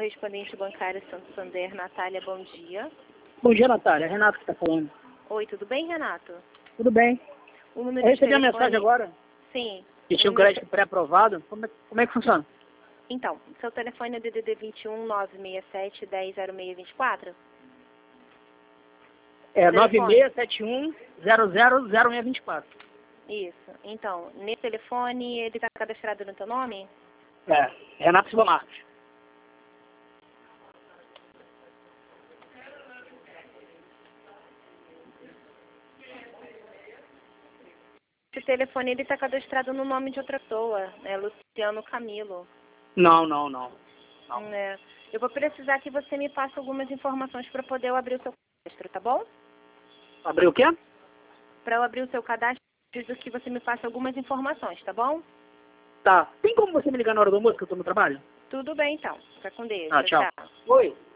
correspondente bancária Santander, Natália, bom dia. Bom dia, Natália. Renato que está falando. Oi, tudo bem, Renato? Tudo bem. O número Eu de recebi a telefone... mensagem agora Sim. que tinha um crédito pré-aprovado. Como é que funciona? Então, seu telefone é DDD 21 967 100624? É Telefone. 9671000624. Isso. Então, nesse telefone, ele está cadastrado no teu nome? É, Renato Silva Marques. Esse telefone, ele está cadastrado no nome de outra pessoa, é Luciano Camilo. Não. É. Eu vou precisar que você me passe algumas informações para poder eu abrir o seu cadastro, tá bom? Abriu o quê? Para eu abrir o seu cadastro, eu preciso que você me passe algumas informações, tá bom? Tá. Tem como você me ligar na hora do almoço que eu tô no trabalho? Tudo bem, então. Fica com Deus. Ah, tchau. Tchau. Oi.